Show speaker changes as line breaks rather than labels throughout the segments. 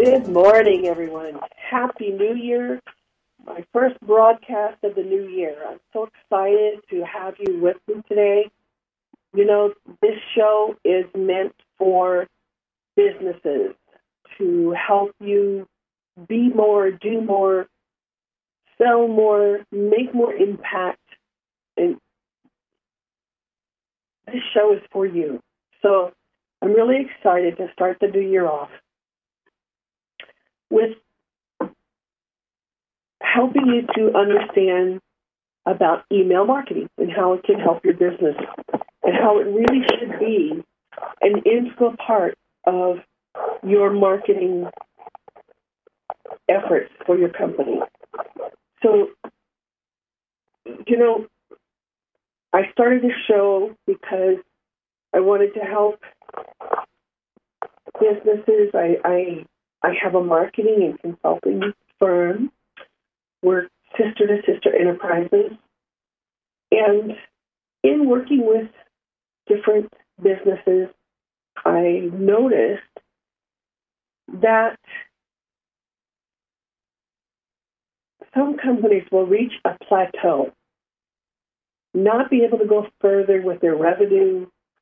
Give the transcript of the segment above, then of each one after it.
Good morning, everyone. Happy New Year. My first broadcast of the new year. I'm so excited to have you with me today. You know, this show is meant for businesses to help you be more, do more, sell more, make more impact. And this show is for you. So I'm really excited to start the new year off with helping you to understand about email marketing and how it can help your business and how it really should be an integral part of your marketing efforts for your company. So, you know, I started this show because I wanted to help businesses. I have a marketing and consulting firm. We're sister-to-sister enterprises. And in working with different businesses, I noticed that some companies will reach a plateau, not be able to go further with their revenue,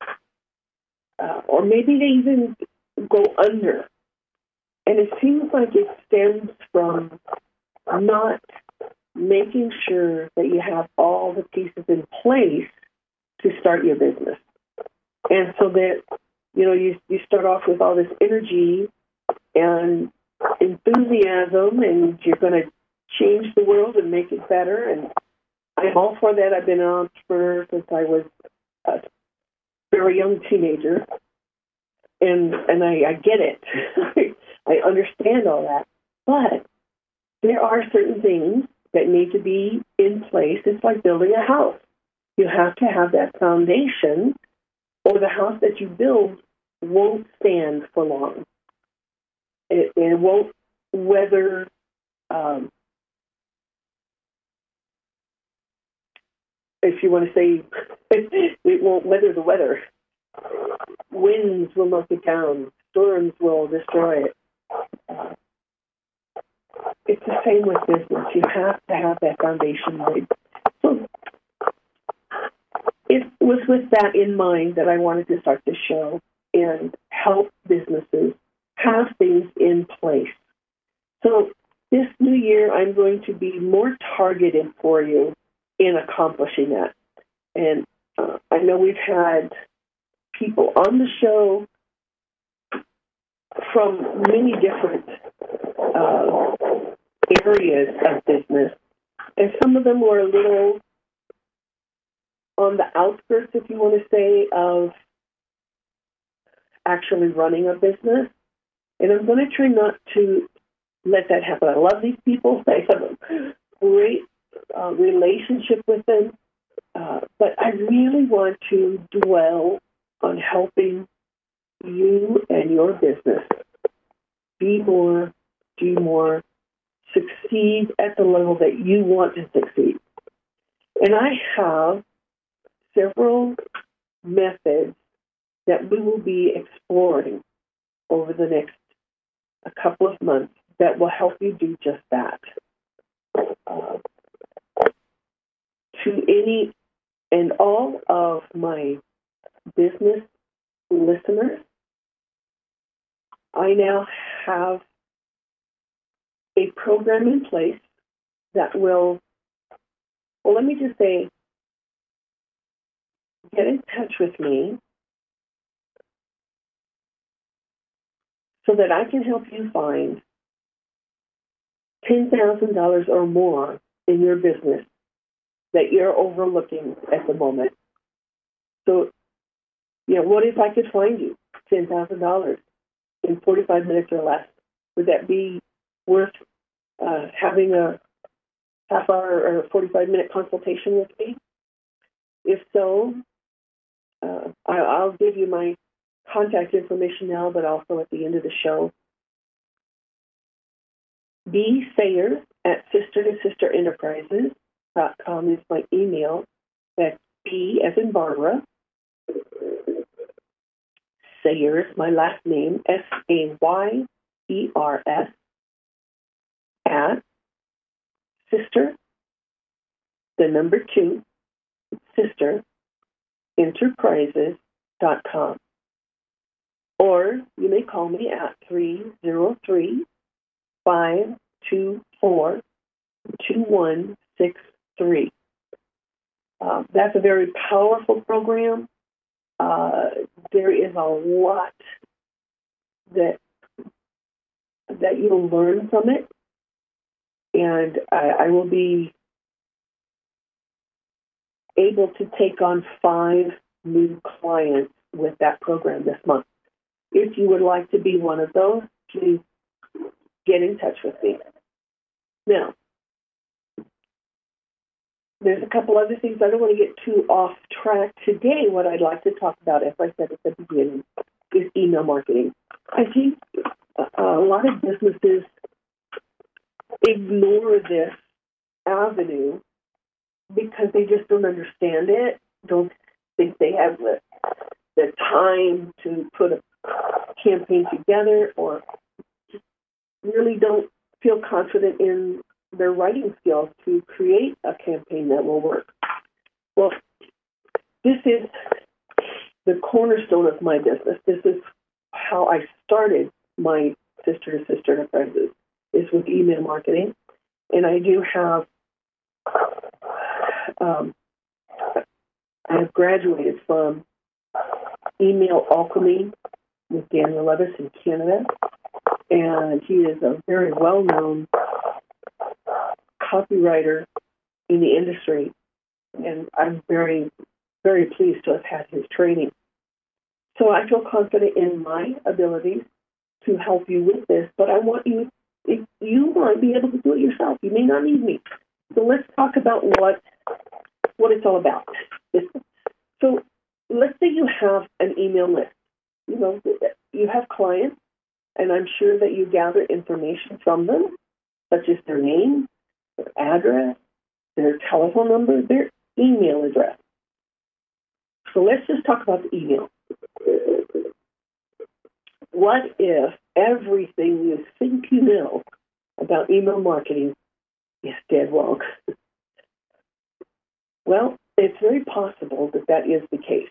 or maybe they even go under. And it seems like it stems from not making sure that you have all the pieces in place to start your business. And so that, you know, you start off with all this energy and enthusiasm, and you're going to change the world and make it better. And I'm all for that. I've been an entrepreneur since I was a very young teenager. And I get it. I understand all that. But there are certain things that need to be in place. It's like building a house. You have to have that foundation, or the house that you build won't stand for long. It won't weather if you want to say it won't weather the weather. Winds will knock it down. Storms will destroy it. It's the same with business. You have to have that foundation laid. So it was with that in mind that I wanted to start this show and help businesses have things in place. So this new year, I'm going to be more targeted for you in accomplishing that. And I know we've had people on the show from many different areas of business, and some of them were a little on the outskirts, if you want to say, of actually running a business. And I'm going to try not to let that happen. I love these people. I have a great relationship with them, but I really want to dwell on helping you and your business be more, do more, succeed at the level that you want to succeed. And I have several methods that we will be exploring over the next a couple of months that will help you do just that. To any and all of my business listeners, I now have a program in place that will, well, let me just say, get in touch with me so that I can help you find $10,000 or more in your business that you're overlooking at the moment. So, you know, what if I could find you $10,000 in 45 minutes or less? Would that be worth having a half-hour or 45-minute consultation with me? If so, I'll give you my contact information now, but also at the end of the show. B. Sayers at sister-to-sister-enterprises.com is my email. That's B as in Barbara. Sayers, my last name, ERS, at sister, the number 2, sister, enterprises.com. Or you may call me at 303-524-2163. That's a very powerful program. There is a lot that you'll learn from it. And I will be able to take on 5 new clients with that program this month. If you would like to be one of those, please get in touch with me. Now, there's a couple other things. I don't want to get too off track. Today, what I'd like to talk about, as I said at the beginning, is email marketing. I think a lot of businesses ignore this avenue because they just don't understand it, don't think they have the time to put a campaign together, or just really don't feel confident in their writing skills to create a campaign that will work. Well, this is the cornerstone of my business. This is how I started my sister-to-sister enterprises, is with email marketing. And I do have, I have graduated from Email Alchemy with Daniel Levis in Canada, and he is a very well-known copywriter in the industry, and I'm very, very pleased to have had his training. So I feel confident in my abilities to help you with this, but I want you, if you want to be able to do it yourself, you may not need me. So let's talk about what it's all about. So let's say you have an email list. You know, you have clients, and I'm sure that you gather information from them, such as their name, their address, their telephone number, their email address. So let's just talk about the email. What if everything you think you know about email marketing is dead wrong? Well, it's very possible that that is the case.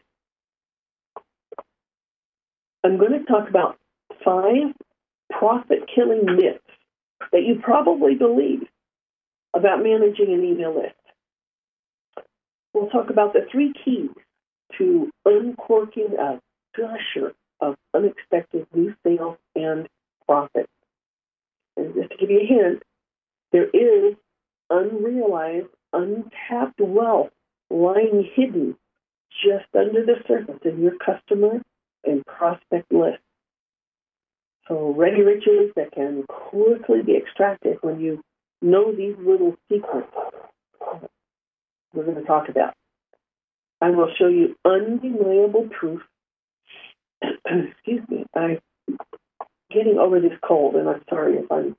I'm going to talk about 5 profit-killing myths that you probably believe about managing an email list. We'll talk about the 3 keys to uncorking a gusher of unexpected new sales and profit. And just to give you a hint, there is unrealized, untapped wealth lying hidden just under the surface in your customer and prospect list. So ready riches that can quickly be extracted when you know these little secrets we're going to talk about. I will show you undeniable proof. Excuse me, I'm getting over this cold, and I'm sorry if I'm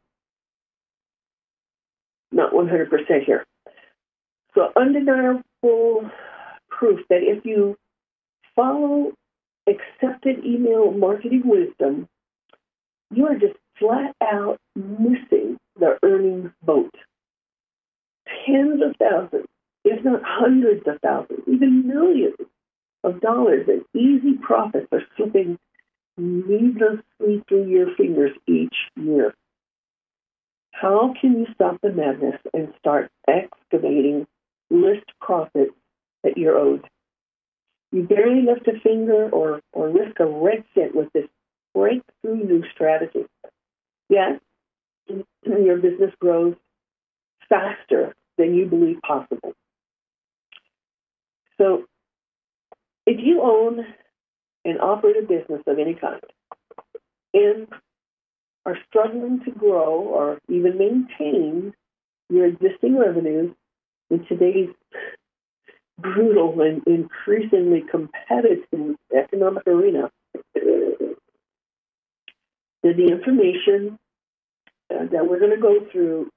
not 100% here. So undeniable proof that if you follow accepted email marketing wisdom, you are just flat out missing the earnings boat. Tens of thousands, if not hundreds of thousands, even millions of dollars in easy profits are slipping needlessly through your fingers each year. How can you stop the madness and start excavating list profits that you're owed? You barely lift a finger or risk a red cent with this breakthrough new strategy. Yes, your business grows faster than you believe possible. So if you own and operate a business of any kind and are struggling to grow or even maintain your existing revenues in today's brutal and increasingly competitive economic arena, then the information that we're going to go through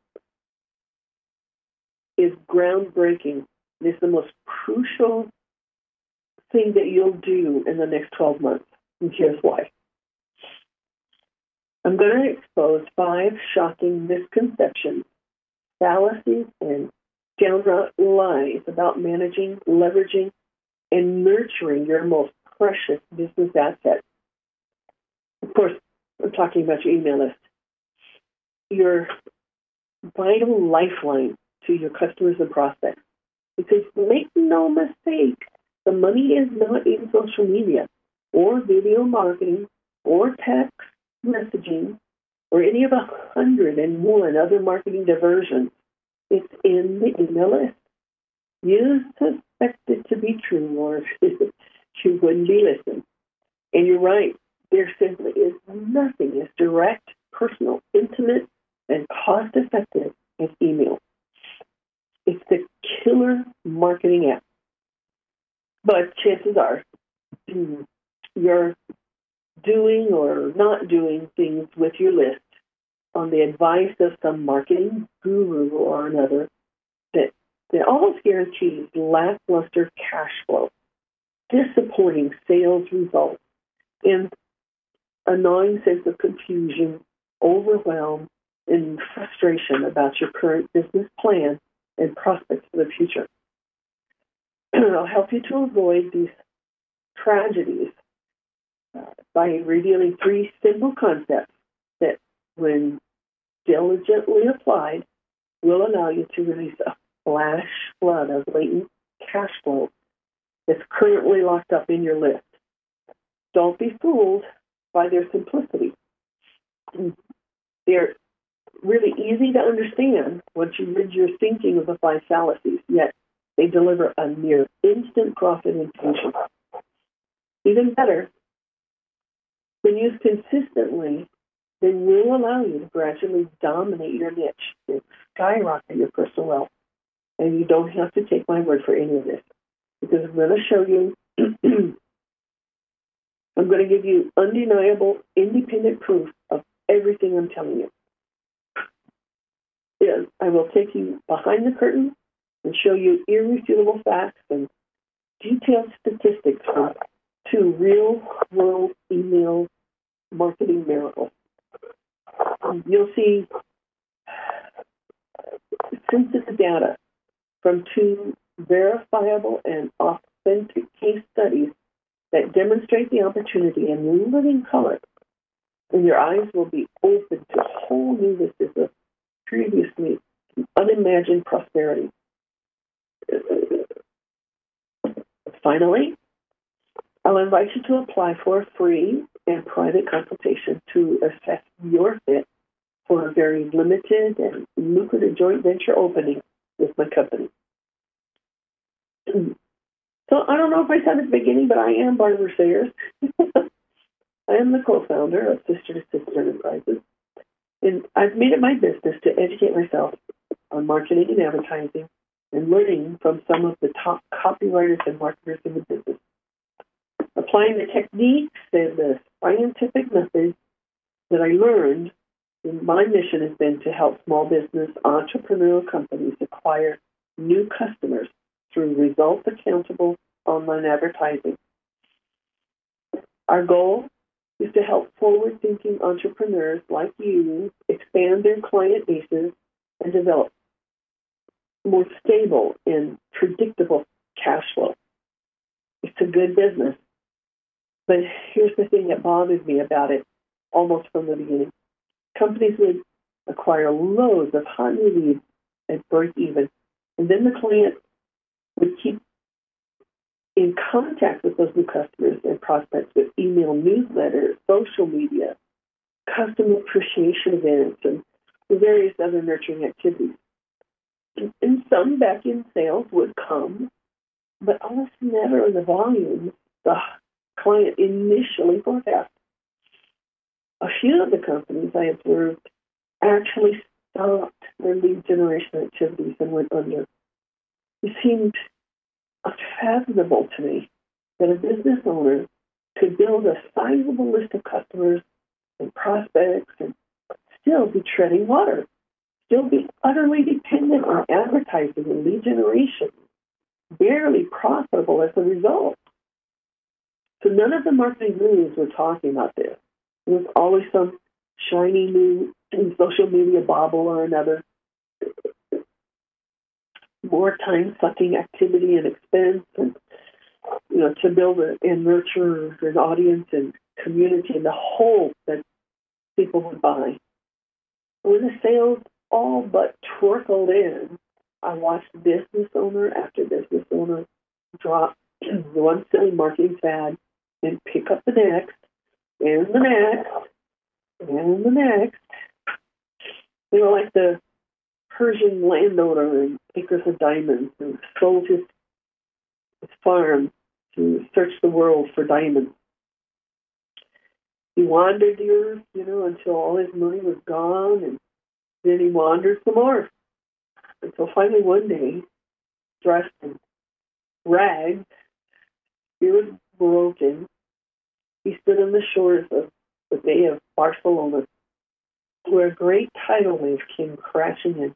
is groundbreaking. It's the most crucial thing that you'll do in the next 12 months. And here's why. I'm going to expose 5 shocking misconceptions, fallacies, and downright lies about managing, leveraging, and nurturing your most precious business asset. Of course, I'm talking about your email list, your vital lifeline to your customers and prospects. Because make no mistake, the money is not in social media or video marketing or text messaging or any of 101 other marketing diversions. It's in the email list. You suspect it to be true, or you wouldn't be listening. And you're right. There simply is nothing as direct, personal, intimate, and cost-effective as email. It's the killer marketing app. But chances are you're doing or not doing things with your list on the advice of some marketing guru or another that almost guarantees lackluster cash flow, disappointing sales results, and a gnawing sense of confusion, overwhelm, and frustration about your current business plan and prospects for the future. I'll help you to avoid these tragedies by revealing 3 simple concepts that, when diligently applied, will allow you to release a flash flood of latent cash flow that's currently locked up in your list. Don't be fooled by their simplicity. They're really easy to understand once you rid your thinking of the 5 fallacies, yet they deliver a near instant profit infusion. Even better, when used consistently, they will allow you to gradually dominate your niche and skyrocket your personal wealth. And you don't have to take my word for any of this, because I'm going to show you, I'm going to give you undeniable, independent proof of everything I'm telling you. Yes, I will take you behind the curtain and show you irrefutable facts and detailed statistics from 2 real-world email marketing miracles. You'll see sensitive data from 2 verifiable and authentic case studies that demonstrate the opportunity in living color, and your eyes will be open to whole new vistas of previously unimagined prosperity. Finally, I'll invite you to apply for a free and private consultation to assess your fit for a very limited and lucrative joint venture opening with my company. So I don't know if I said at the beginning, but I am Barbara Sayers. I am the co-founder of Sister to Sister Enterprises, and I've made it my business to educate myself on marketing and advertising and learning from some of the top copywriters and marketers in the business. Applying the techniques and the scientific methods that I learned, and my mission has been to help small business entrepreneurial companies acquire new customers through results-accountable online advertising. Our goal is to help forward-thinking entrepreneurs like you expand their client bases and develop more stable and predictable cash flow. It's a good business. But here's the thing that bothers me about it almost from the beginning. Companies would acquire loads of hot new leads at break even, and then the client would keep in contact with those new customers and prospects with email newsletters, social media, customer appreciation events, and various other nurturing activities. And some back-end sales would come, but almost never in the volume the client initially forecast. A few of the companies I observed actually stopped their lead generation activities and went under. It seemed unfathomable to me that a business owner could build a sizable list of customers and prospects and still be treading water, still be utterly dependent on advertising and lead generation, barely profitable as a result. So none of the marketing gurus were talking about this. It was always some shiny new social media bauble or another, more time-sucking activity and expense, and to build and nurture an audience and community in the hope that people would buy. When the sales all but trickled in, I watched business owner after business owner drop one silly marketing fad and pick up the next, and the next, and the next. They were like the Persian landowner in Acres of Diamonds who sold his farm to search the world for diamonds. He wandered the earth, until all his money was gone, and then he wandered some more. Until finally one day, dressed in rags, spirit broken, he stood on the shores of the Bay of Barcelona, where a great tidal wave came crashing in.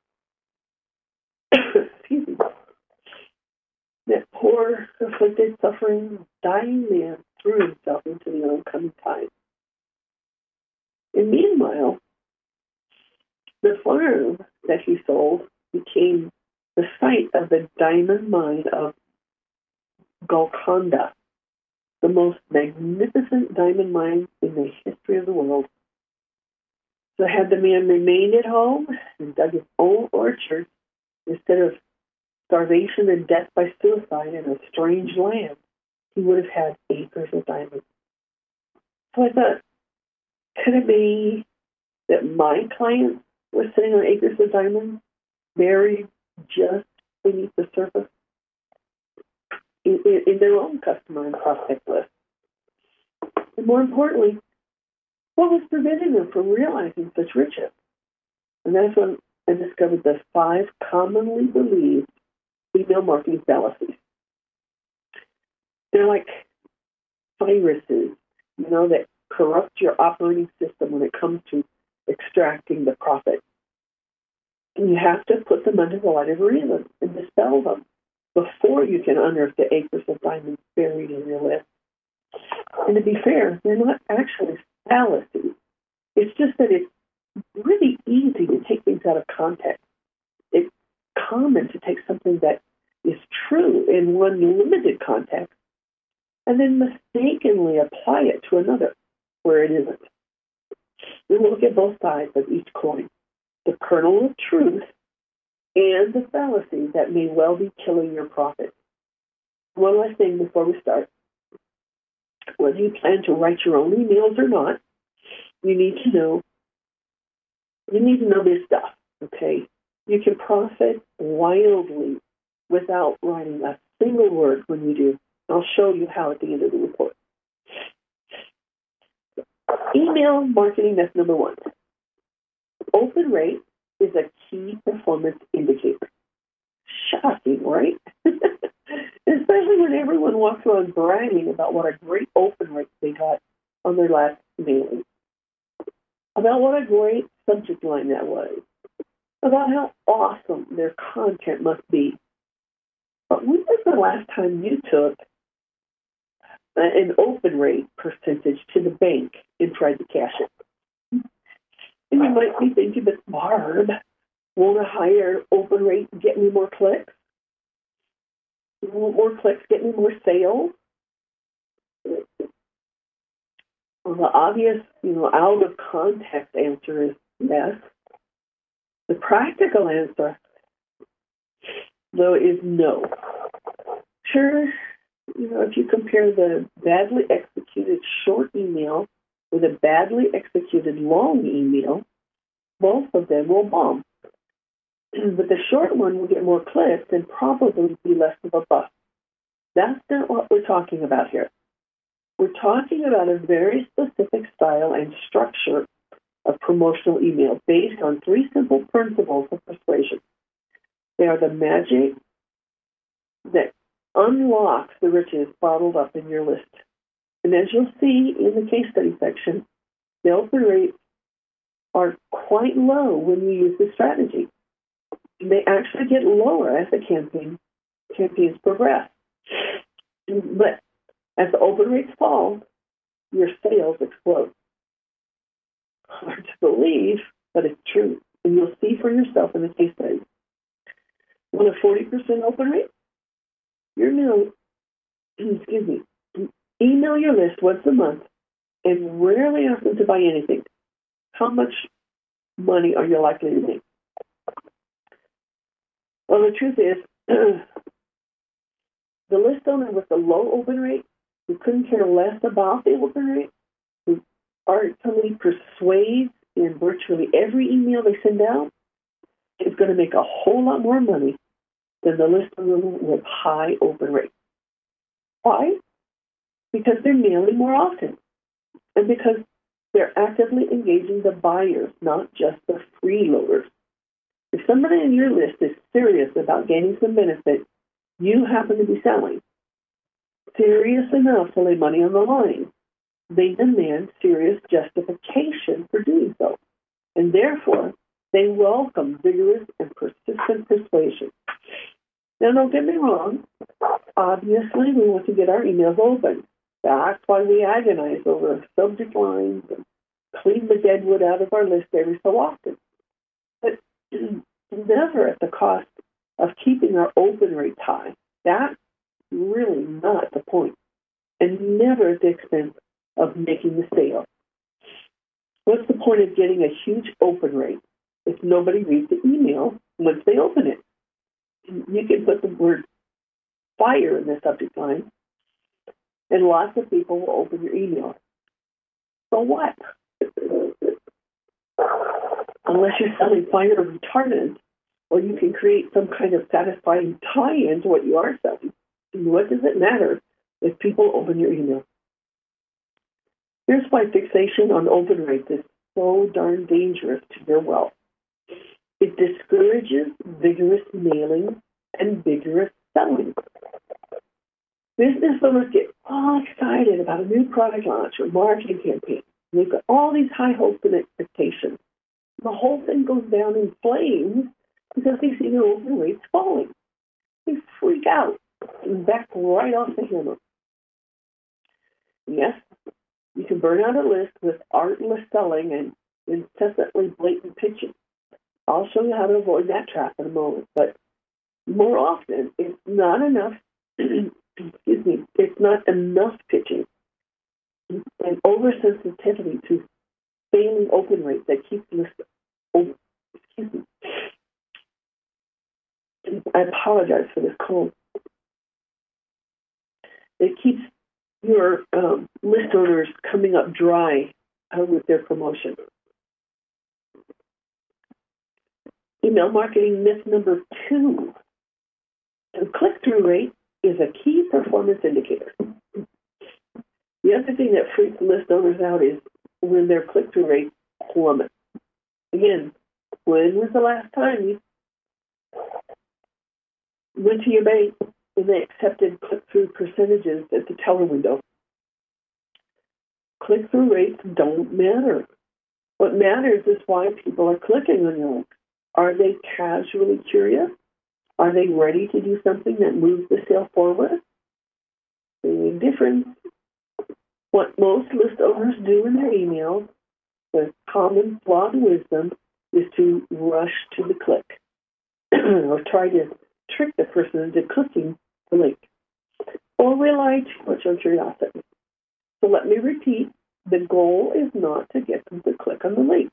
Excuse me. That poor, afflicted, suffering, dying man threw himself into the oncoming tide. And meanwhile, the farm that he sold became the site of the diamond mine of Golconda, the most magnificent diamond mine in the history of the world. So had the man remained at home and dug his own orchard instead of starvation and death by suicide in a strange land, he would have had acres of diamonds. So I thought, could it be that my clients were sitting on acres of diamonds, buried just beneath the surface in their own customer and prospect list? And more importantly, what was preventing them from realizing such riches? And that's when I discovered the 5 commonly believed email marketing fallacies. They're like viruses, that corrupt your operating system when it comes to extracting the profit. And you have to put them under the light of reason and dispel them before you can unearth the acres of diamonds buried in your list. And to be fair, they're not actually fallacies. It's just that it's really easy to take things out of context. It's common to take something that is true in one limited context and then mistakenly apply it to another where it isn't. We look at both sides of each coin, the kernel of truth and the fallacy that may well be killing your profit. One last thing before we start. Whether you plan to write your own emails or not, you need to know this stuff, okay? You can profit wildly without writing a single word when you do. I'll show you how at the end of the report. Email marketing, that's number 1. Open rate is a key performance indicator. Shocking, right? Especially when everyone walks around bragging about what a great open rate they got on their last mailing. About what a great subject line that was. About how awesome their content must be. But when was the last time you took an open rate percentage to the bank and tried to cash it? And you might be thinking, but Barb, won't a higher open rate get me more clicks? Won't more clicks get me more sales? Well, the obvious, out of context answer is yes. The practical answer, though, is no. Sure, if you compare the badly executed short email with a badly executed long email, both of them will bomb. But the short one will get more clicks and probably be less of a bust. That's not what we're talking about here. We're talking about a very specific style and structure of promotional email based on 3 simple principles of persuasion. They are the magic that unlocks the riches bottled up in your list. And as you'll see in the case study section, the open rates are quite low when you use this strategy. They actually get lower as the campaigns progress. But as the open rates fall, your sales explode. Hard to believe, but it's true. And you'll see for yourself in the case study. When a 40% open rate, your email, email your list once a month and rarely ask them to buy anything. How much money are you likely to make? Well, the truth is, the list owner with the low open rate, who couldn't care less about the open rate, who artfully persuades in virtually every email they send out, is going to make a whole lot more money than the list owner with high open rate. Why? Because they're mailing more often, and because they're actively engaging the buyers, not just the freeloaders. If somebody on your list is serious about gaining some benefit you happen to be selling, serious enough to lay money on the line, they demand serious justification for doing so, and therefore they welcome vigorous and persistent persuasion. Now, don't get me wrong. Obviously, we want to get our emails open. That's why we agonize over subject lines and clean the deadwood out of our list every so often. But never at the cost of keeping our open rates high. That's really not the point. And never at the expense of making the sale. What's the point of getting a huge open rate if nobody reads the email once they open it? You can put the word fire in the subject line, and lots of people will open your email. So what? Unless you're selling fire retardant, or you can create some kind of satisfying tie-in to what you are selling. What does it matter if people open your email? Here's why fixation on open rates is so darn dangerous to your wealth. It discourages vigorous mailing and vigorous selling. Business owners get all excited about a new product launch or marketing campaign. They've got all these high hopes and expectations. The whole thing goes down in flames because they see their open rates falling. They freak out and back right off the handle. Yes, you can burn out a list with artless selling and incessantly blatant pitching. I'll show you how to avoid that trap in a moment. But more often, it's not enough. It's not enough pitching and oversensitivity to failing open rates that keeps lists open. I apologize for this cold. It keeps your list owners coming up dry with their promotion. Email marketing myth number 2. The click-through rate is a key performance indicator. The other thing that freaks list owners out is when their click-through rate plummets. Again, when was the last time you went to your bank and they accepted click-through percentages at the teller window? Click-through rates don't matter. What matters is why people are clicking on your link. Are they casually curious? Are they ready to do something that moves the sale forward? Big difference. What most list owners do in their emails, with common flawed wisdom, is to rush to the click or try to trick the person into clicking the link or rely too much on curiosity. So let me repeat, the goal is not to get them to click on the link.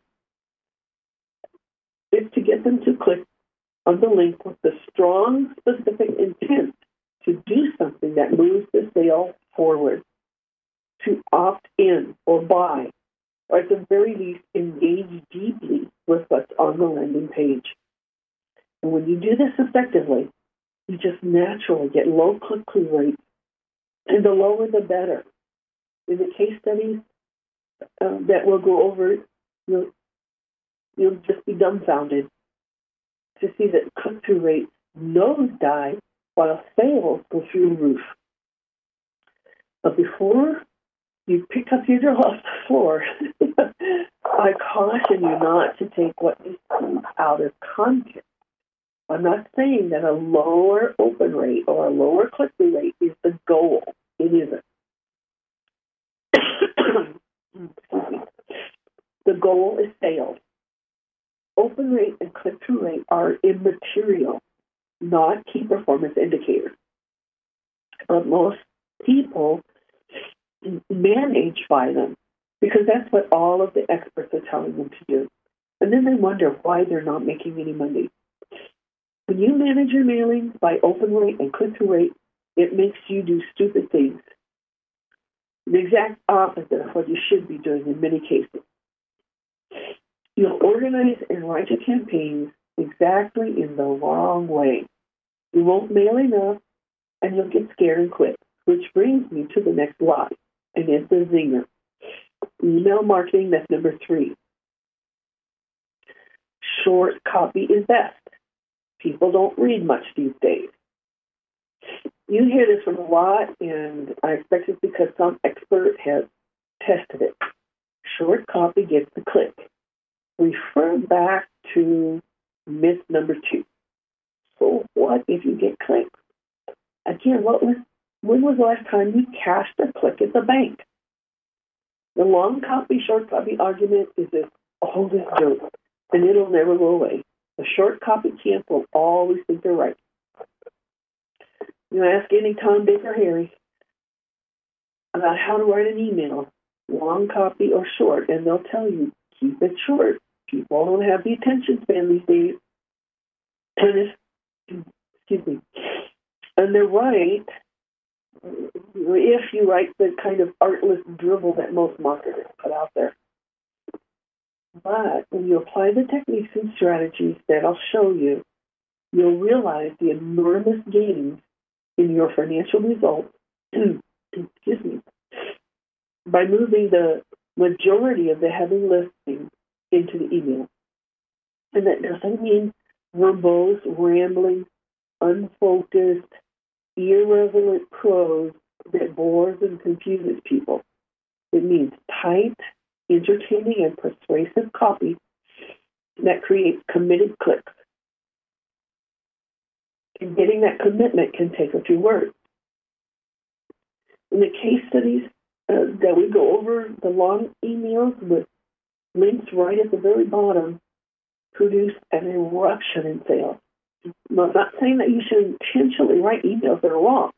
It's to get them to click on the link with the strong, specific intent to do something that moves the sale forward, to opt in or buy, or at the very least, engage deeply with what's on the landing page. And when you do this effectively, you just naturally get low click-through rates, and the lower the better. In the case studies that we'll go over, you'll just be dumbfounded to see that click-through rates nosedive while sales go through the roof. But before you pick up your jaw off the floor, I caution you not to take what you see out of context. I'm not saying that a lower open rate or a lower click-through rate is the goal. It isn't. Excuse me. The goal is sales. Open rate and click-through rate are immaterial, not key performance indicators. But most people manage by them because that's what all of the experts are telling them to do. And then they wonder why they're not making any money. When you manage your mailings by open rate and click-through rate, it makes you do stupid things. The exact opposite of what you should be doing in many cases. You'll organize and write your campaigns exactly in the wrong way. You won't mail enough, and you'll get scared and quit, which brings me to the next lie, and it's the zinger. Email marketing myth number 3. Short copy is best. People don't read much these days. You hear this from a lot, and I expect it's because some expert has tested it. Short copy gets the click. Refer back to myth number 2. So what if you get clicks? Again, when was the last time you cashed a click at the bank? The long copy, short copy argument is this oldest joke, and it'll never go away. The short copy camp will always think they're right. You ask any Tom, Dick, or Harry about how to write an email, long copy or short, and they'll tell you, keep it short. People don't have the attention span these days. And they're right if you write the kind of artless drivel that most marketers put out there. But when you apply the techniques and strategies that I'll show you, you'll realize the enormous gains in your financial results, by moving the majority of the heavy lifting into the email. And that doesn't mean verbose, rambling, unfocused, irrelevant prose that bores and confuses people. It means tight, entertaining, and persuasive copy that creates committed clicks. And getting that commitment can take a few words. In the case studies that we go over, the long emails with links right at the very bottom produce an eruption in sales. I'm not saying that you should intentionally write emails that are wrong.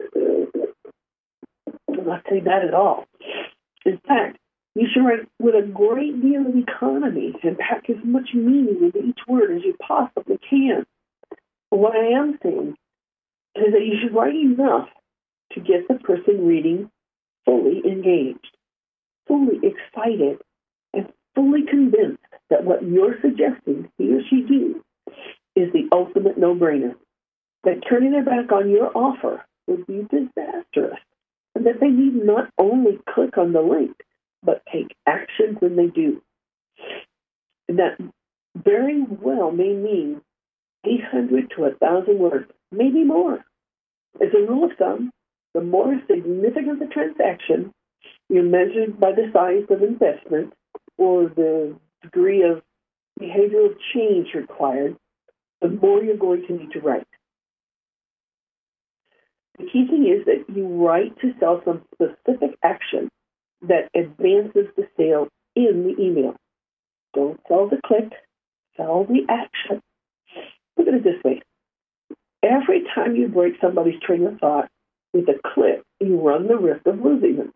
I'm not saying that at all. In fact, you should write with a great deal of economy and pack as much meaning into each word as you possibly can. But what I am saying is that you should write enough to get the person reading fully engaged, fully excited, and fully convinced that what you're suggesting he or she do is the ultimate no-brainer, that turning their back on your offer would be disastrous, and that they need not only click on the link, but take action when they do. And that very well may mean 800 to 1,000 words, maybe more. As a rule of thumb, the more significant the transaction, you're measured by the size of investment or the degree of behavioral change required, the more you're going to need to write. The key thing is that you write to sell some specific action that advances the sale in the email. Don't sell the click, sell the action. Look at it this way. Every time you break somebody's train of thought with a click, you run the risk of losing them.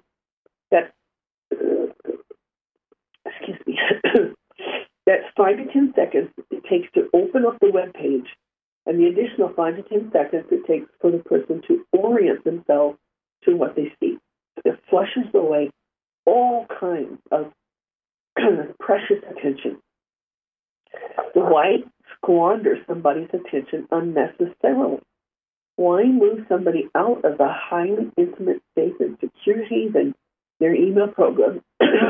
That's 5 to 10 seconds it takes to open up the web page, and the additional 5 to 10 seconds it takes for the person to orient themselves to what they see. It flushes away all kinds of precious attention. So why squander somebody's attention unnecessarily? Why move somebody out of the highly intimate safe and secure haven their email program?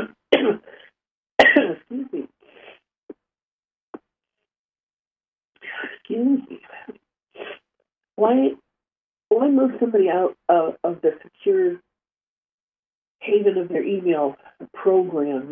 Excuse me. Why move somebody out of the secure haven of their email program,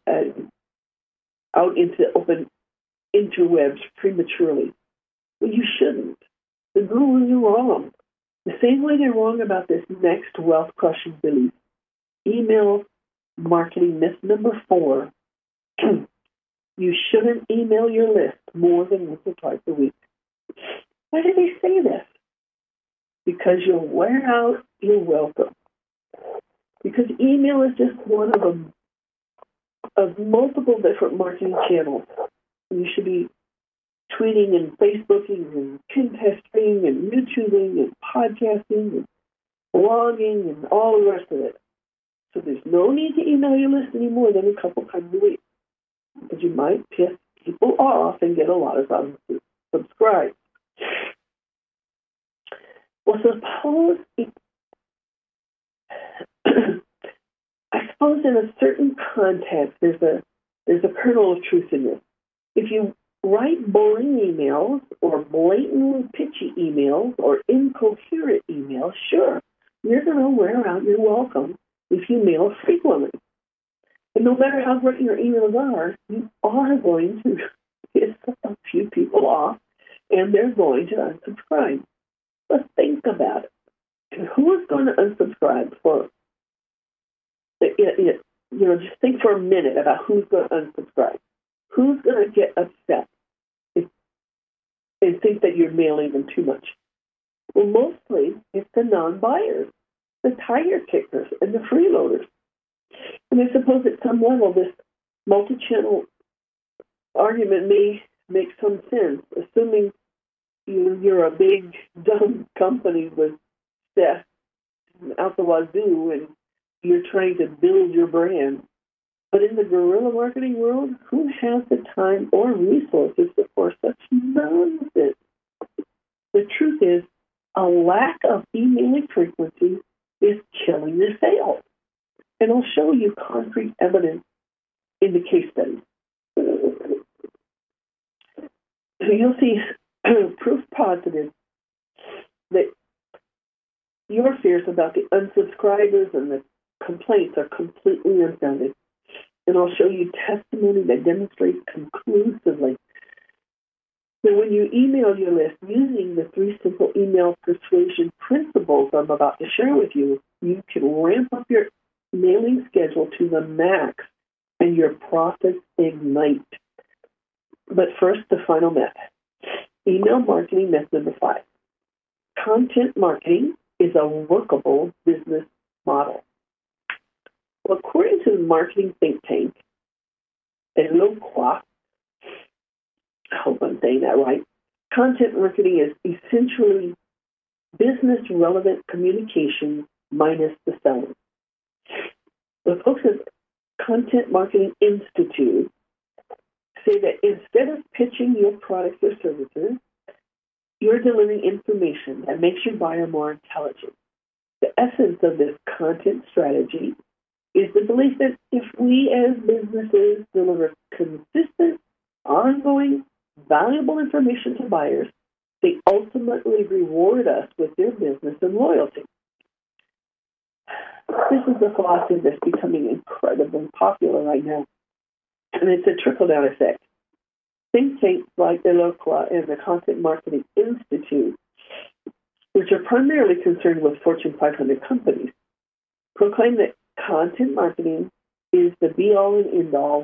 out into open interwebs prematurely? Well, you shouldn't. The gurus are wrong. The same way they're wrong about this next wealth-crushing belief. Email marketing myth number 4 You shouldn't email your list more than once or twice a week. Why do they say this? Because you'll wear out your welcome. Because email is just one of them, of multiple different marketing channels. You should be tweeting and Facebooking and Pinteresting and YouTubing and podcasting and blogging and all the rest of it. So there's no need to email your list any more than a couple times a week, because you might piss people off and get a lot of unsubscribes. Well, I suppose in a certain context, there's a kernel of truth in this. If you write boring emails or blatantly pitchy emails or incoherent emails, sure, you're going to wear out your welcome if you mail frequently. And no matter how great your emails are, you are going to piss a few people off, and they're going to unsubscribe. But think about it. Who is going to unsubscribe for? Just think for a minute about who's going to unsubscribe. Who's going to get upset and think that you're mailing them too much? Well, mostly it's the non-buyers, the tire kickers, and the freeloaders. And I suppose at some level this multi-channel argument may make some sense, assuming you're a big, dumb company with staff out the wazoo and you're trying to build your brand. But in the guerrilla marketing world, who has the time or resources for such nonsense? The truth is, a lack of emailing frequency is killing your sales. And I'll show you concrete evidence in the case study. So you'll see proof positive that your fears about the unsubscribers and the complaints are completely unfounded. And I'll show you testimony that demonstrates conclusively that when you email your list using the 3 simple email persuasion principles I'm about to share with you, you can ramp up your mailing schedule to the max and your profits ignite. But first, the final method. Email marketing method number 5. Content marketing is a workable business model. Well, according to the marketing think tank, Eloqua, I hope I'm saying that right, content marketing is essentially business-relevant communication minus the selling. The folks at Content Marketing Institute say that instead of pitching your products or services, you're delivering information that makes your buyer more intelligent. The essence of this content strategy is the belief that if we as businesses deliver consistent, ongoing, valuable information to buyers, they ultimately reward us with their business and loyalty. This is a philosophy that's becoming incredibly popular right now, and it's a trickle-down effect. Think tanks like Eloqua and the Content Marketing Institute, which are primarily concerned with Fortune 500 companies, proclaim that content marketing is the be-all and end-all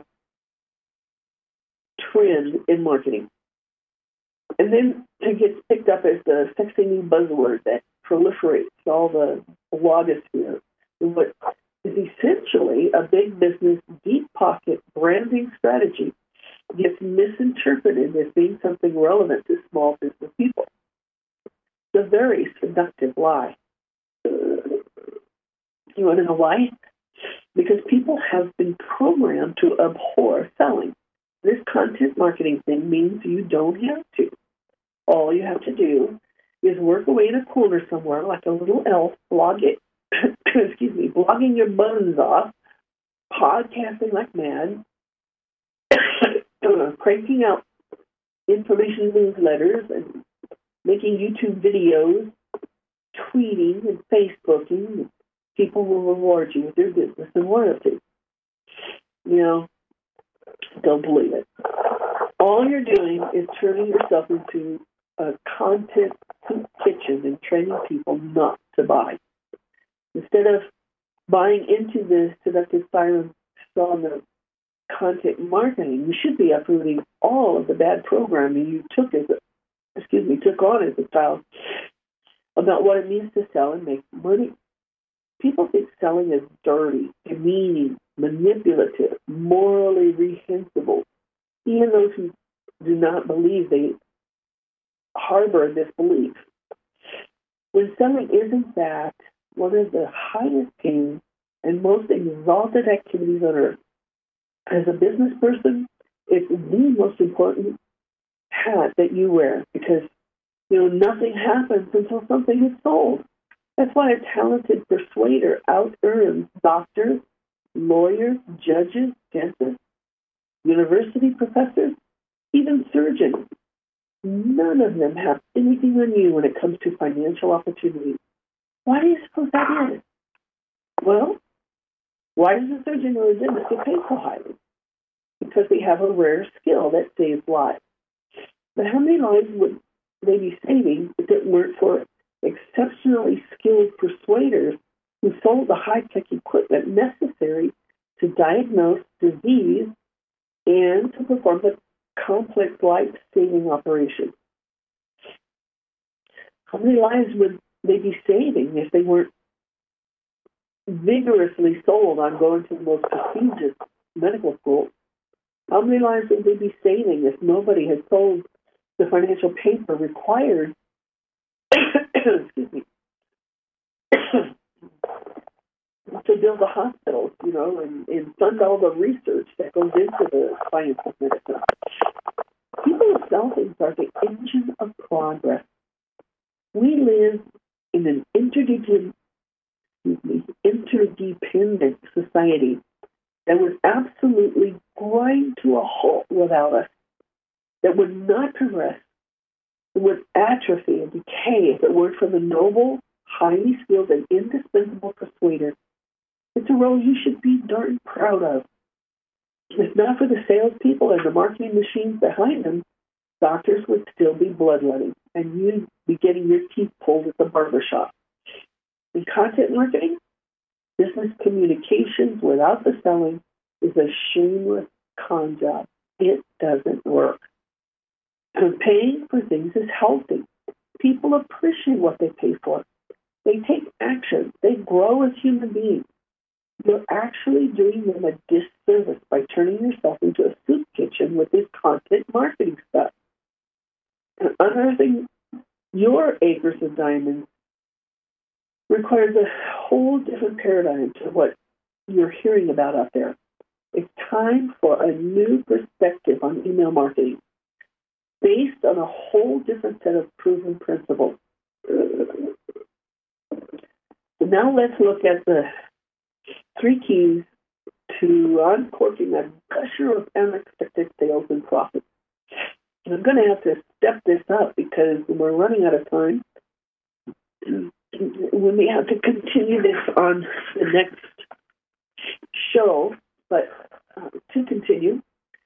trend in marketing. And then it gets picked up as the sexy new buzzword that proliferates all the blogosphere. What is essentially a big business, deep pocket branding strategy gets misinterpreted as being something relevant to small business people. It's a very seductive lie. You want to know why? Because people have been programmed to abhor selling. This content marketing thing means you don't have to. All you have to do is work away in a corner somewhere like a little elf, blogging your buns off, podcasting like mad, cranking out information newsletters and making YouTube videos, tweeting and Facebooking. People will reward you with their business and loyalty. Don't believe it. All you're doing is turning yourself into a content soup kitchen and training people not to buy. Instead of buying into the seductive siren song of content marketing, you should be uprooting all of the bad programming you took on as a child about what it means to sell and make money. People think selling is dirty, demeaning, manipulative, morally reprehensible. Even those who do not believe, they harbor this belief. When selling is in fact one of the highest paying and most exalted activities on earth. As a business person, it's the most important hat that you wear because, nothing happens until something is sold. That's why a talented persuader out-earns doctors, lawyers, judges, dentists, university professors, even surgeons. None of them have anything on you when it comes to financial opportunities. Why do you suppose that is? Well, why does a surgeon or a dentist get paid so highly? Because they have a rare skill that saves lives. But how many lives would they be saving if it weren't for exceptionally skilled persuaders who sold the high-tech equipment necessary to diagnose disease and to perform the complex life-saving operations? How many lives would they be saving if they weren't vigorously sold on going to the most prestigious medical school? How many lives would they be saving if nobody had sold the financial paper required excuse me, to build the hospitals, and fund all the research that goes into the science of medicine? People who sell things are the engine of progress. We live in an interdependent society that would absolutely grind to a halt without us, that would not progress, it would atrophy and decay if it weren't for the noble, highly skilled, and indispensable persuader. It's a role you should be darn proud of. If not for the salespeople and the marketing machines behind them, doctors would still be bloodletting, and you'd be getting your teeth pulled at the barbershop. In content marketing, business communications without the selling is a shameless con job. It doesn't work. And paying for things is healthy. People appreciate what they pay for. They take action. They grow as human beings. You're actually doing them a disservice by turning yourself into a soup kitchen with this content marketing stuff. And unearthing your acres of diamonds requires a whole different paradigm to what you're hearing about out there. It's time for a new perspective on email marketing based on a whole different set of proven principles. So now let's look at the 3 keys to uncorking a gusher of unexpected sales and profits. And I'm going to have to step this up because we're running out of time. We may have to continue this on the next show, but to continue,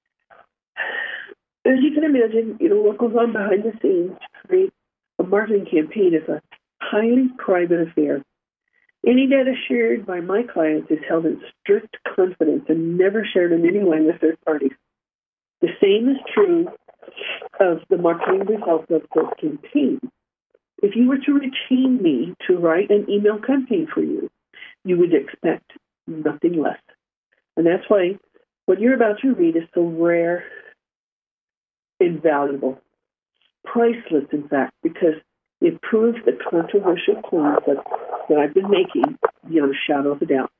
as you can imagine, what goes on behind the scenes to create a marketing campaign is a highly private affair. Any data shared by my clients is held in strict confidence and never shared in any way with third parties. The same is true of the marketing results of the campaign. If you were to retain me to write an email campaign for you, you would expect nothing less. And that's why what you're about to read is so rare and valuable. Priceless, in fact, because it proves the controversial claims that I've been making beyond a shadow of a doubt.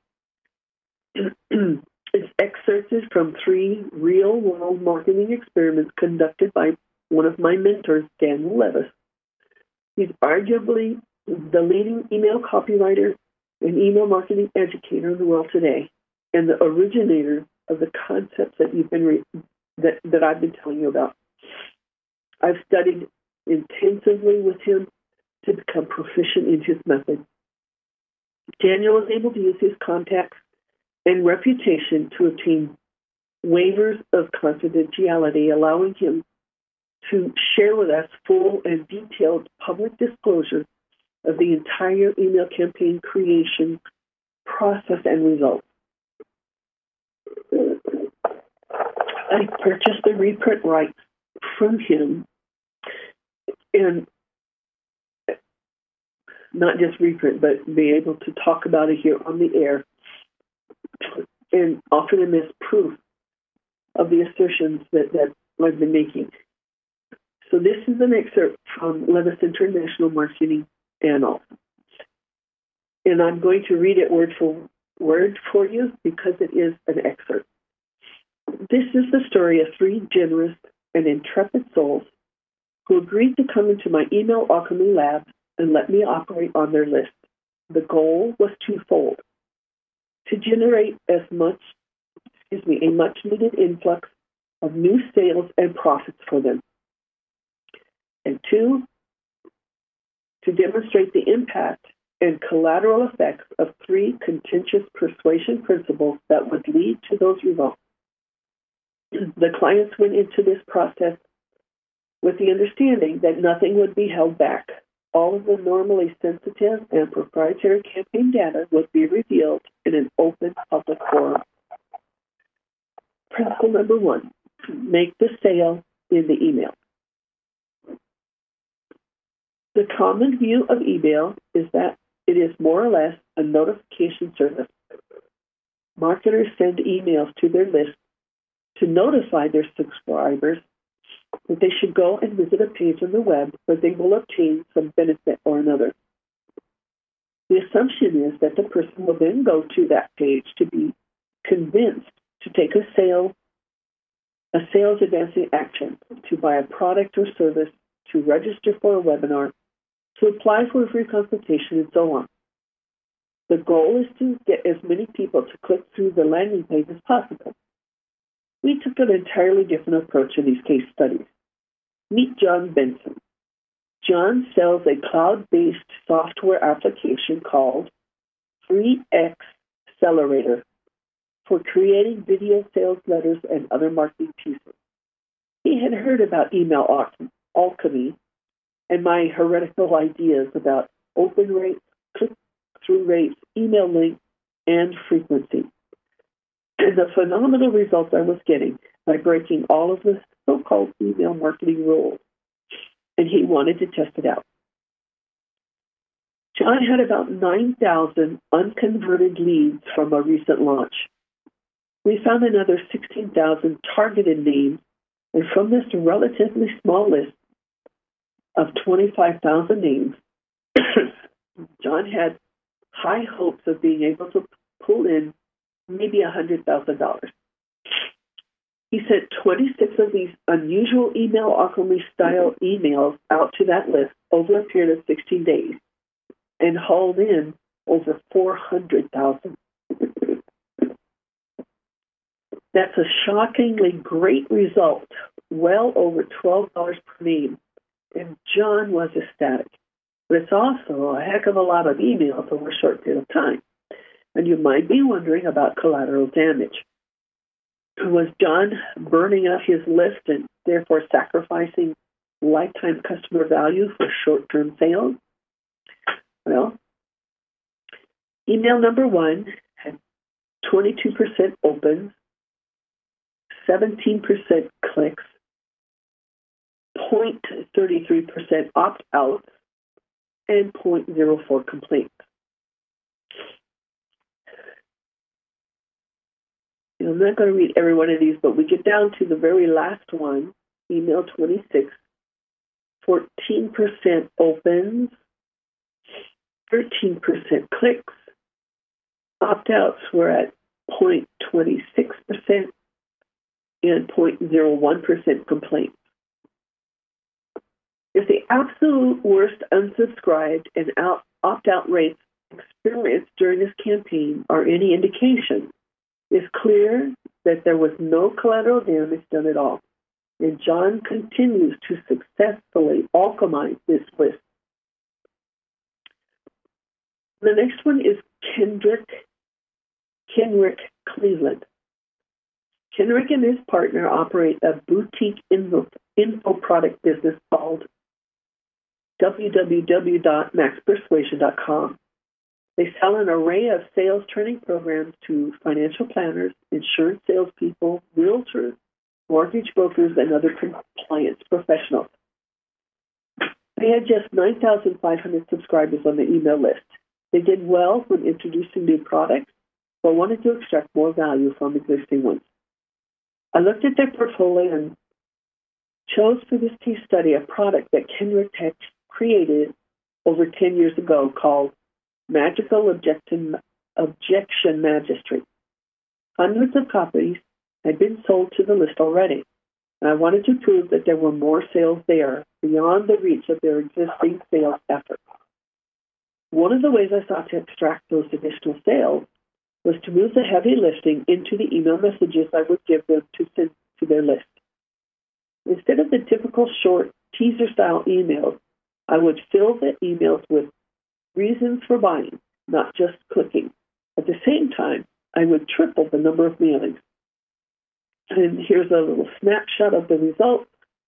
It's excerpted from 3 real-world marketing experiments conducted by one of my mentors, Daniel Levis. He's arguably the leading email copywriter and email marketing educator in the world today, and the originator of the concepts that you've been that I've been telling you about. I've studied intensively with him to become proficient in his method. Daniel was able to use his contacts and reputation to obtain waivers of confidentiality, allowing him to share with us full and detailed public disclosure of the entire email campaign creation process and results. I purchased the reprint rights from him, and not just reprint, but be able to talk about it here on the air and offer them as proof of the assertions that I've been making. So this is an excerpt from Levis International Marketing Annals. And I'm going to read it word for word for you because it is an excerpt. This is the story of three generous and intrepid souls who agreed to come into my email alchemy lab and let me operate on their list. The goal was twofold: to generate a much needed influx of new sales and profits for them. And two, to demonstrate the impact and collateral effects of three contentious persuasion principles that would lead to those results. The clients went into this process with the understanding that nothing would be held back. All of the normally sensitive and proprietary campaign data would be revealed in an open public forum. Principle number one, make the sale in the email. The common view of email is that it is more or less a notification service. Marketers send emails to their list to notify their subscribers that they should go and visit a page on the web where they will obtain some benefit or another. The assumption is that the person will then go to that page to be convinced to take a sales advancing action, to buy a product or service, to register for a webinar, to apply for a free consultation, and so on. The goal is to get as many people to click through the landing page as possible. We took an entirely different approach in these case studies. Meet John Benson. John sells a cloud-based software application called 3X Accelerator for creating video sales letters and other marketing pieces. He had heard about email alchemy and my heretical ideas about open rates, click-through rates, email length, and frequency, and the phenomenal results I was getting by breaking all of the so-called email marketing rules. And he wanted to test it out. John had about 9,000 unconverted leads from a recent launch. We found another 16,000 targeted names, and from this relatively small list of 25,000 names, John had high hopes of being able to pull in maybe $100,000. He sent 26 of these unusual email alchemy style emails out to that list over a period of 16 days and hauled in over 400,000. That's a shockingly great result, well over $12 per name, and John was ecstatic. But it's also a heck of a lot of emails over a short period of time. And you might be wondering about collateral damage. Was John burning up his list and therefore sacrificing lifetime customer value for short-term sales? Well, email number one had 22% opens, 17% clicks, 0.33% opt-outs, and 0.04 complaints. I'm not going to read every one of these, but we get down to the very last one, email 26. 14% opens, 13% clicks, opt-outs were at 0.26% and 0.01% complaints. If the absolute worst unsubscribed and opt-out rates experienced during this campaign are any indication, it's clear that there was no collateral damage done at all, and John continues to successfully alchemize this list. The next one is Kenrick Cleveland. Kenrick and his partner operate a boutique info product business called www.maxpersuasion.com. They sell an array of sales training programs to financial planners, insurance salespeople, realtors, mortgage brokers, and other compliance professionals. They had just 9,500 subscribers on the email list. They did well when introducing new products, but wanted to extract more value from existing ones. I looked at their portfolio and chose for this case study a product that Kenrick had created over 10 years ago called Magical Objection Magistrate. Hundreds of copies had been sold to the list already, and I wanted to prove that there were more sales there beyond the reach of their existing sales efforts. One of the ways I sought to extract those additional sales was to move the heavy lifting into the email messages I would give them to send to their list. Instead of the typical short teaser-style emails, I would fill the emails with reasons for buying, not just clicking. At the same time, I would triple the number of mailings. And here's a little snapshot of the results.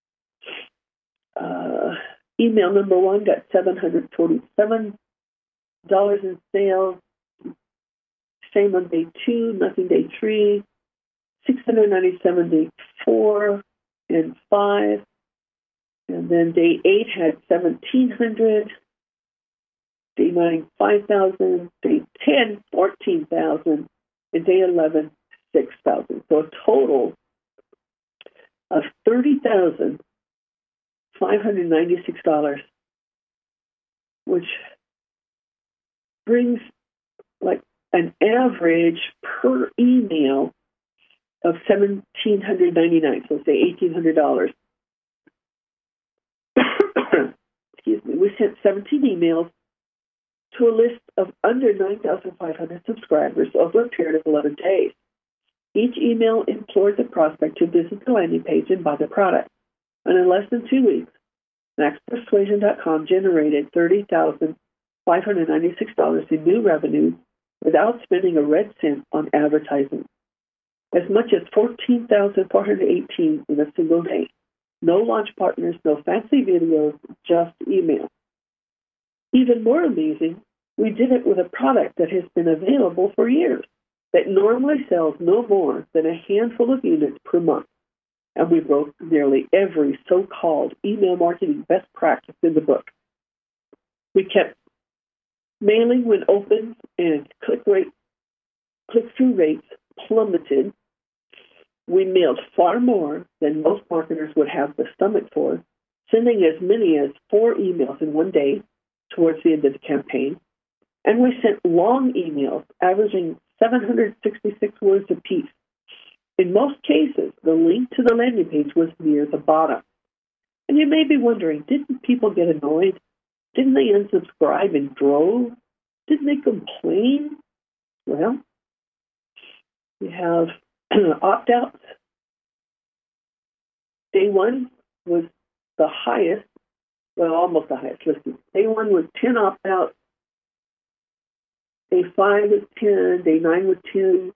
Email number 1 got $747 in sales. Same on day 2, nothing day 3, $697 day 4 and 5. And then day 8 had $1,700. Day 9, $5,000. Day 10, $14,000. And day 11, $6,000. So a total of $30,596, which brings like an average per email of $1,799. So say $1,800. Excuse me. We sent 17 emails to a list of under 9,500 subscribers over a period of 11 days. Each email implored the prospect to visit the landing page and buy the product. And in less than 2 weeks, MaxPersuasion.com generated $30,596 in new revenue without spending a red cent on advertising. As much as $14,418 in a single day. No launch partners, no fancy videos, just email. Even more amazing, we did it with a product that has been available for years, that normally sells no more than a handful of units per month. And we broke nearly every so-called email marketing best practice in the book. We kept mailing when open and click-through rates plummeted. We mailed far more than most marketers would have the stomach for, sending as many as 4 emails in one day towards the end of the campaign. And we sent long emails, averaging 766 words apiece. In most cases, the link to the landing page was near the bottom. And you may be wondering, didn't people get annoyed? Didn't they unsubscribe in droves? Didn't they complain? Well, we have opt-outs. Day 1 was the highest, well, almost the highest listing. Day 1 was 10 opt-outs. Day 5 was 10. Day 9 was 10.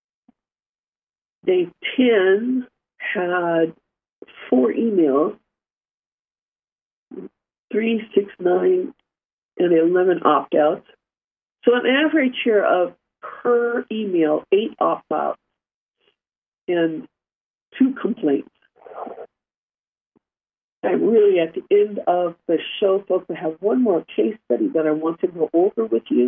Day 10 had 4 emails, 3, 6, 9, and 11 opt-outs. So an average here of per email, 8 opt-outs and 2 complaints. I'm really at the end of the show, folks. I have one more case study that I want to go over with you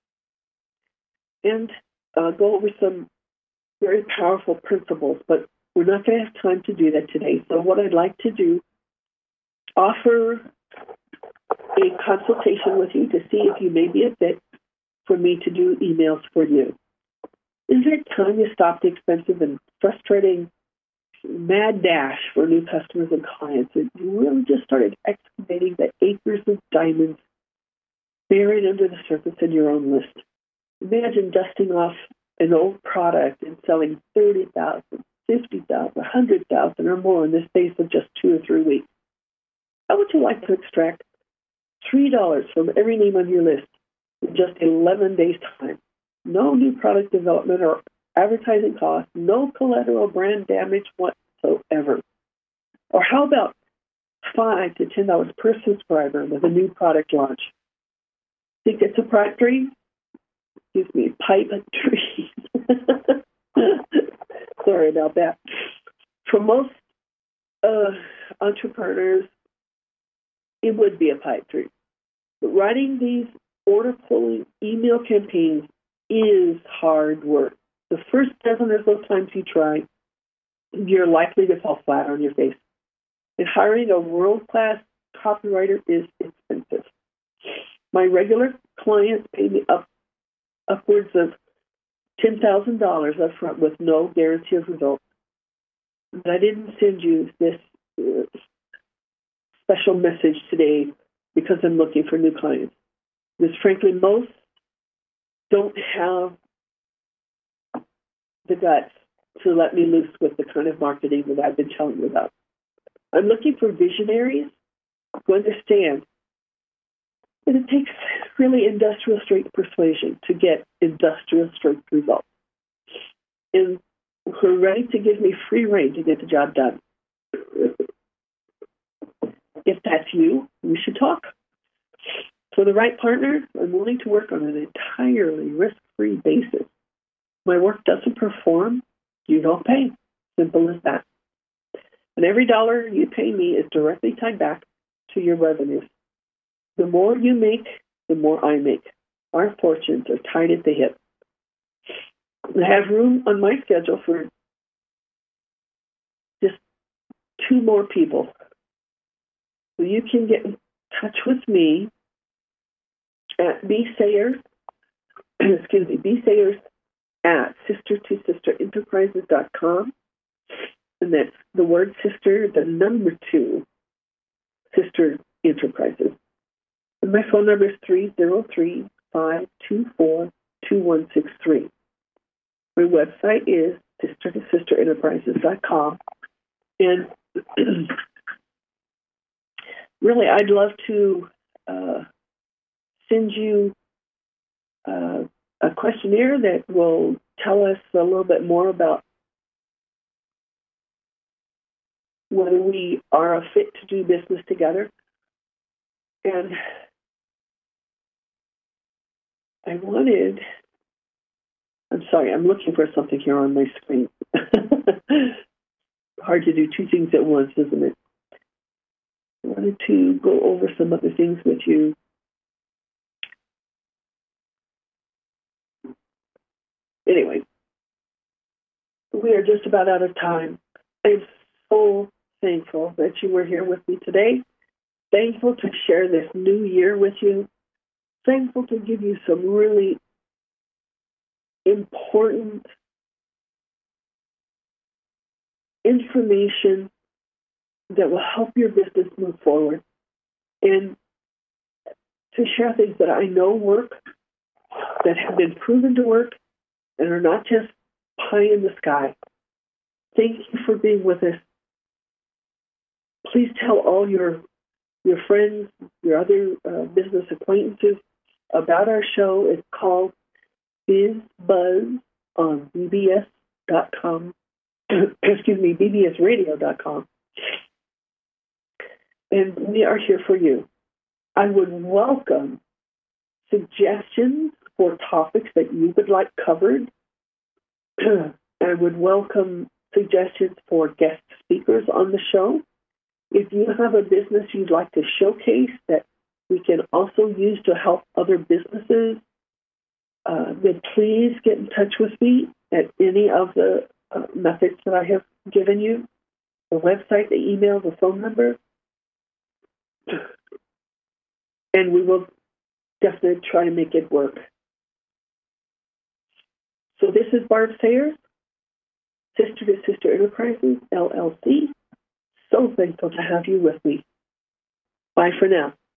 and go over some very powerful principles, but we're not going to have time to do that today. So what I'd like to do, offer a consultation with you to see if you may be a fit for me to do emails for you. Is it time to stop the expensive and frustrating mad dash for new customers and clients and you really just started excavating the acres of diamonds buried under the surface in your own list? Imagine dusting off an old product and selling 30,000, 50,000, 100,000 or more in the space of just 2 or 3 weeks. How would you like to extract $3 from every name on your list in just 11 days' time? No new product development or advertising costs, no collateral brand damage whatsoever. Or how about $5 to $10 per subscriber with a new product launch? Think it's a pipe dream? Excuse me, pipe dream. Sorry about that. For most entrepreneurs, it would be a pipe dream. But writing these order pulling email campaigns is hard work. The first dozen or so times you try, you're likely to fall flat on your face. And hiring a world-class copywriter is expensive. My regular clients pay me upwards of $10,000 up front with no guarantee of results. But I didn't send you this special message today because I'm looking for new clients. Because frankly, most don't have the guts to let me loose with the kind of marketing that I've been telling you about. I'm looking for visionaries who understand that it takes really industrial strength persuasion to get industrial strength results. And who are ready to give me free rein to get the job done. If that's you, we should talk. For the right partner, I'm willing to work on an entirely risk-free basis. My work doesn't perform, you don't pay. Simple as that. And every dollar you pay me is directly tied back to your revenues. The more you make, the more I make. Our fortunes are tied at the hip. I have room on my schedule for just 2 more people. So you can get in touch with me at bsayers, bsayers at sister2sisterenterprises.com. And that's the word sister, the number 2, Sister Enterprises. And my phone number is 303-524-2163. My website is sister2sisterenterprises.com. And really, I'd love to send you a questionnaire that will tell us a little bit more about whether we are a fit to do business together. And I'm looking for something here on my screen. Hard to do 2 things at once, isn't it? I wanted to go over some other things with you. Anyway, we are just about out of time. I'm so thankful that you were here with me today. Thankful to share this new year with you. Thankful to give you some really important information that will help your business move forward, and to share things that I know work, that have been proven to work, and are not just pie in the sky. Thank you for being with us. Please tell all your friends, your other business acquaintances about our show. It's called Biz Buzz on bbs.com. bbsradio.com. And we are here for you. I would welcome suggestions for topics that you would like covered. I would welcome suggestions for guest speakers on the show. If you have a business you'd like to showcase that we can also use to help other businesses, then please get in touch with me at any of the methods that I have given you, the website, the email, the phone number, and we will definitely try to make it work. So this is Barb Sayers, Sister to Sister Enterprises, LLC. So thankful to have you with me. Bye for now.